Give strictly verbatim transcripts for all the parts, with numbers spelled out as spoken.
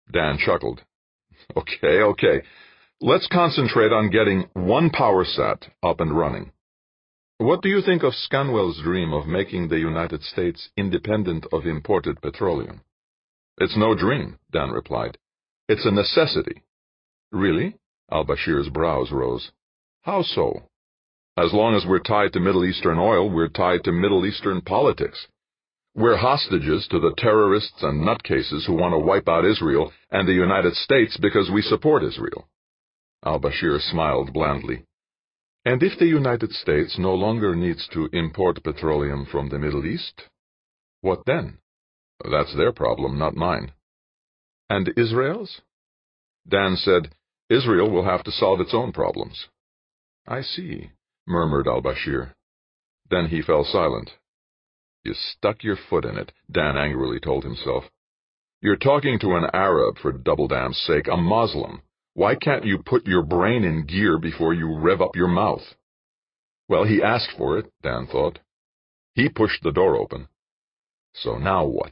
Dan chuckled. Okay, okay. Let's concentrate on getting one PowerSat up and running. What do you think of Scanwell's dream of making the United States independent of imported petroleum? It's no dream, Dan replied. It's a necessity. Really? Al-Bashir's brows rose. How so? As long as we're tied to Middle Eastern oil, we're tied to Middle Eastern politics. We're hostages to the terrorists and nutcases who want to wipe out Israel and the United States because we support Israel. Al-Bashir smiled blandly. And if the United States no longer needs to import petroleum from the Middle East, what then? That's their problem, not mine. And Israel's? Dan said, Israel will have to solve its own problems. I see, murmured al-Bashir. Then he fell silent. You stuck your foot in it, Dan angrily told himself. You're talking to an Arab, for double-damn's sake, a Muslim. Why can't you put your brain in gear before you rev up your mouth? Well, he asked for it, Dan thought. He pushed the door open. So now what?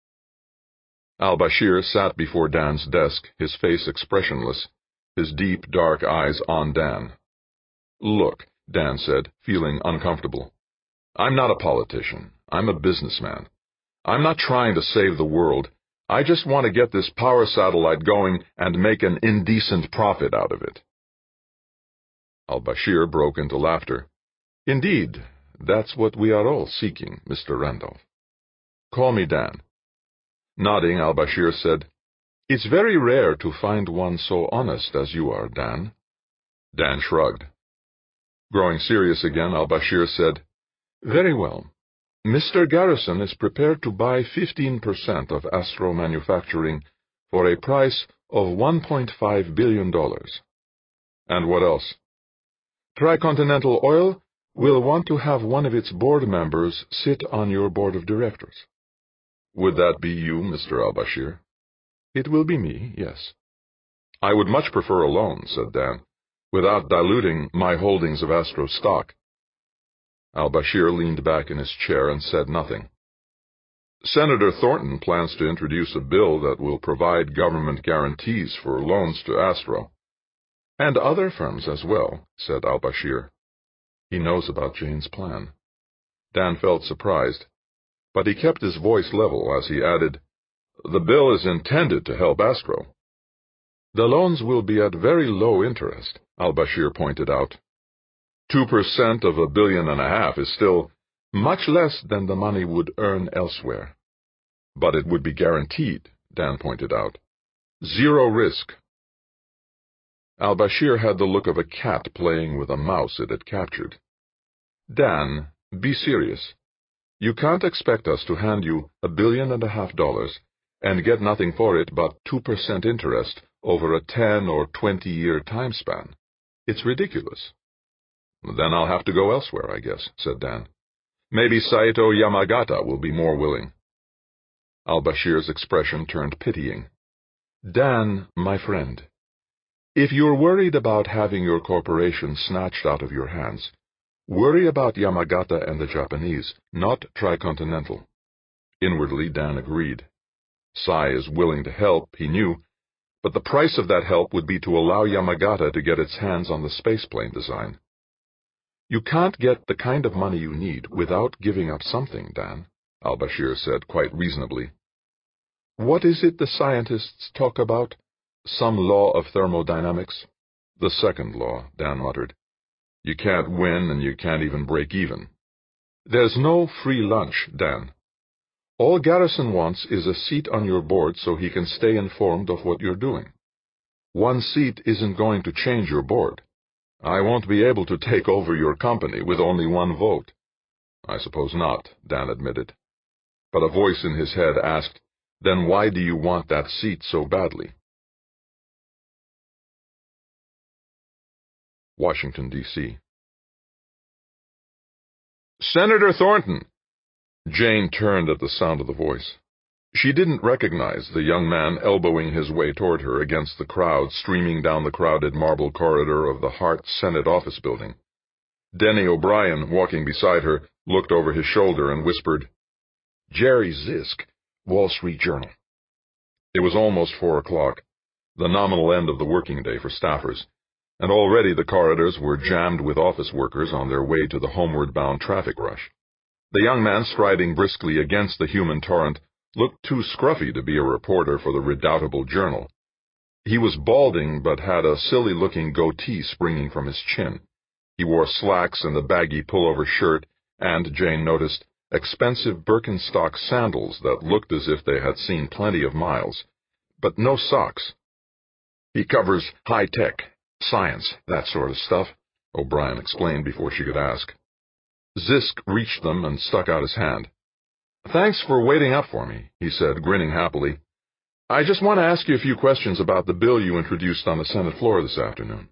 Al-Bashir sat before Dan's desk, his face expressionless, his deep, dark eyes on Dan. Look, Dan said, feeling uncomfortable. I'm not a politician. I'm a businessman. I'm not trying to save the world. I just want to get this power satellite going and make an indecent profit out of it. Al-Bashir broke into laughter. Indeed, that's what we are all seeking, Mister Randolph. Call me Dan. Nodding, al-Bashir said, It's very rare to find one so honest as you are, Dan. Dan shrugged. Growing serious again, al-Bashir said, Very well. Mister Garrison is prepared to buy fifteen percent of Astro Manufacturing for a price of one point five billion dollars. And what else? Tricontinental Oil will want to have one of its board members sit on your board of directors. Would that be you, Mister al-Bashir? It will be me, yes. I would much prefer a loan, said Dan, without diluting my holdings of Astro stock. Al-Bashir leaned back in his chair and said nothing. Senator Thornton plans to introduce a bill that will provide government guarantees for loans to Astro. And other firms as well, said al-Bashir. He knows about Jane's plan. Dan felt surprised, but he kept his voice level as he added, The bill is intended to help Astro. The loans will be at very low interest, al-Bashir pointed out. Two percent of a billion and a half is still much less than the money would earn elsewhere. But it would be guaranteed, Dan pointed out. Zero risk. Al-Bashir had the look of a cat playing with a mouse it had captured. Dan, be serious. You can't expect us to hand you a billion and a half dollars and get nothing for it but two percent interest over a ten or twenty-year time span. It's ridiculous. Then I'll have to go elsewhere, I guess, said Dan. Maybe Saito Yamagata will be more willing. Al-Bashir's expression turned pitying. Dan, my friend, if you're worried about having your corporation snatched out of your hands, worry about Yamagata and the Japanese, not Tricontinental. Inwardly, Dan agreed. Sai is willing to help, he knew, but the price of that help would be to allow Yamagata to get its hands on the spaceplane design. You can't get the kind of money you need without giving up something, Dan, al-Bashir said quite reasonably. What is it the scientists talk about? Some law of thermodynamics? The second law, Dan muttered. You can't win and you can't even break even. There's no free lunch, Dan. All Garrison wants is a seat on your board so he can stay informed of what you're doing. One seat isn't going to change your board. I won't be able to take over your company with only one vote. I suppose not, Dan admitted. But a voice in his head asked, Then why do you want that seat so badly? Washington, D C Senator Thornton! Jane turned at the sound of the voice. She didn't recognize the young man elbowing his way toward her against the crowd streaming down the crowded marble corridor of the Hart Senate office building. Denny O'Brien, walking beside her, looked over his shoulder and whispered, Jerry Zisk, Wall Street Journal. It was almost four o'clock, the nominal end of the working day for staffers, and already the corridors were jammed with office workers on their way to the homeward-bound traffic rush. The young man striding briskly against the human torrent looked too scruffy to be a reporter for the redoubtable Journal. He was balding, but had a silly-looking goatee springing from his chin. He wore slacks and a baggy pullover shirt, and, Jane noticed, expensive Birkenstock sandals that looked as if they had seen plenty of miles, but no socks. "He covers high-tech, science, that sort of stuff," O'Brien explained before she could ask. Zisk reached them and stuck out his hand. "Thanks for waiting up for me," he said, grinning happily. "I just want to ask you a few questions about the bill you introduced on the Senate floor this afternoon."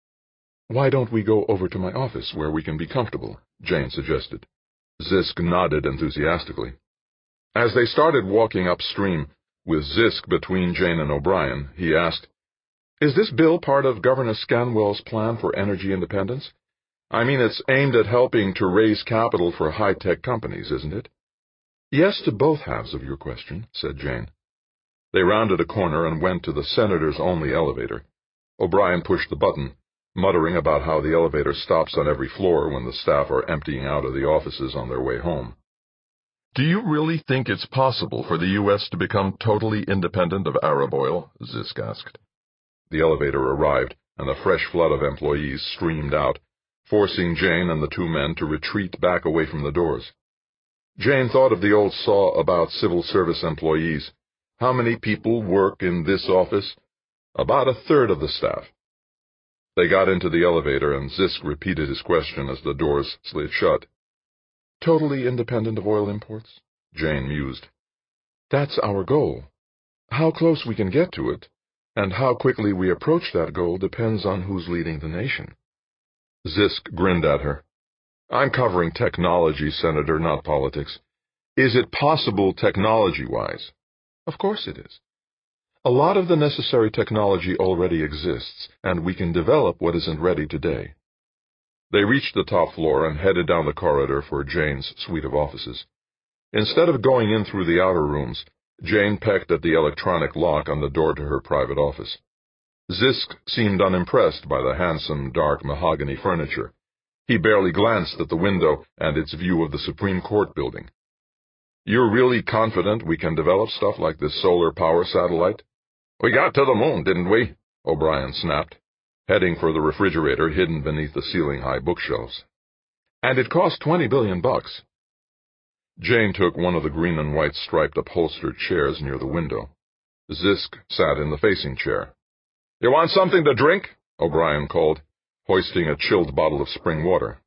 "Why don't we go over to my office where we can be comfortable?" Jane suggested. Zisk nodded enthusiastically. As they started walking upstream, with Zisk between Jane and O'Brien, he asked, "Is this bill part of Governor Scanwell's plan for energy independence? I mean, it's aimed at helping to raise capital for high-tech companies, isn't it?" "Yes to both halves of your question," said Jane. They rounded a corner and went to the senator's only elevator. O'Brien pushed the button, muttering about how the elevator stops on every floor when the staff are emptying out of the offices on their way home. "Do you really think it's possible for the U S to become totally independent of Arab oil?" Zisk asked. The elevator arrived, and a fresh flood of employees streamed out, forcing Jane and the two men to retreat back away from the doors. Jane thought of the old saw about civil service employees. How many people work in this office? About a third of the staff. They got into the elevator, and Zisk repeated his question as the doors slid shut. "Totally independent of oil imports?" Jane mused. "That's our goal. How close we can get to it, and how quickly we approach that goal depends on who's leading the nation." Zisk grinned at her. "I'm covering technology, Senator, not politics. Is it possible technology-wise?" "Of course it is. A lot of the necessary technology already exists, and we can develop what isn't ready today." They reached the top floor and headed down the corridor for Jane's suite of offices. Instead of going in through the outer rooms, Jane pecked at the electronic lock on the door to her private office. Zisk seemed unimpressed by the handsome, dark mahogany furniture. He barely glanced at the window and its view of the Supreme Court building. "You're really confident we can develop stuff like this solar power satellite?" "We got to the moon, didn't we?" O'Brien snapped, heading for the refrigerator hidden beneath the ceiling-high bookshelves. "And it cost twenty billion bucks." Jane took one of the green and white striped upholstered chairs near the window. Zisk sat in the facing chair. "You want something to drink?" O'Brien called, hoisting a chilled bottle of spring water.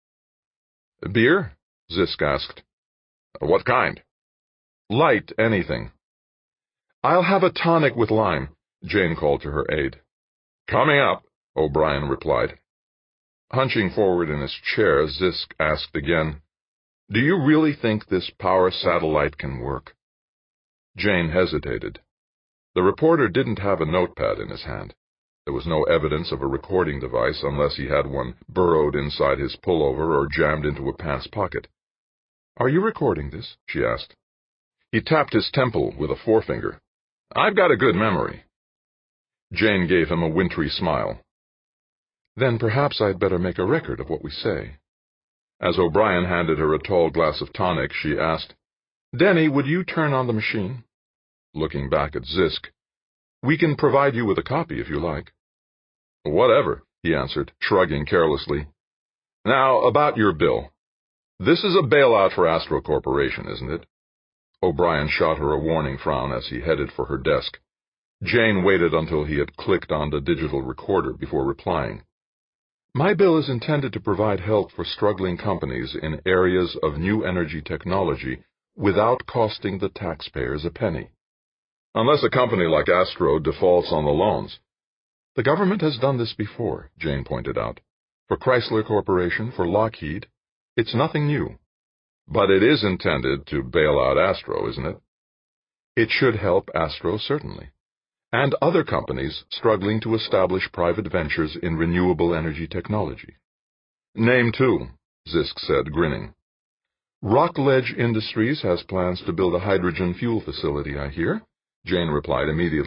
"Beer?" Zisk asked. "What kind?" "Light, anything." "I'll have a tonic with lime," Jane called to her aide. "Coming up," O'Brien replied. Hunching forward in his chair, Zisk asked again, "Do you really think this power satellite can work?" Jane hesitated. The reporter didn't have a notepad in his hand. There was no evidence of a recording device unless he had one burrowed inside his pullover or jammed into a pants pocket. "Are you recording this?" she asked. He tapped his temple with a forefinger. "I've got a good memory." Jane gave him a wintry smile. "Then perhaps I'd better make a record of what we say." As O'Brien handed her a tall glass of tonic, she asked, "Denny, would you turn on the machine?" Looking back at Zisk, "We can provide you with a copy if you like." "Whatever," he answered, shrugging carelessly. "Now, about your bill. This is a bailout for Astro Corporation, isn't it?" O'Brien shot her a warning frown as he headed for her desk. Jane waited until he had clicked on the digital recorder before replying. "My bill is intended to provide help for struggling companies in areas of new energy technology without costing the taxpayers a penny." "Unless a company like Astro defaults on the loans." "The government has done this before," Jane pointed out. "For Chrysler Corporation, for Lockheed. It's nothing new." "But it is intended to bail out Astro, isn't it?" "It should help Astro, certainly, and other companies struggling to establish private ventures in renewable energy technology." "Name two," Zisk said, grinning. "Rockledge Industries has plans to build a hydrogen fuel facility, I hear. Jane replied immediately.